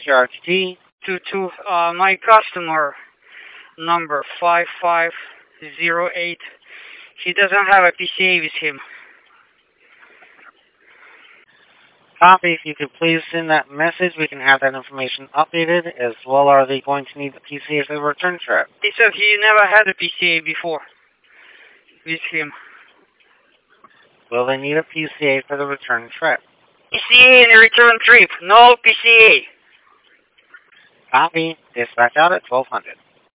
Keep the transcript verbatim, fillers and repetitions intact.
What's your R T T? To, to uh, my customer number five five zero eight. He doesn't have a P C A with him. Copy. If you could please send that message, we can have that information updated, as well are they going to need the P C A for the return trip? He said he never had a P C A before with him. Will they need a P C A for the return trip? P C A in the return trip, no P C A. Copy. Dispatch out at twelve hundred.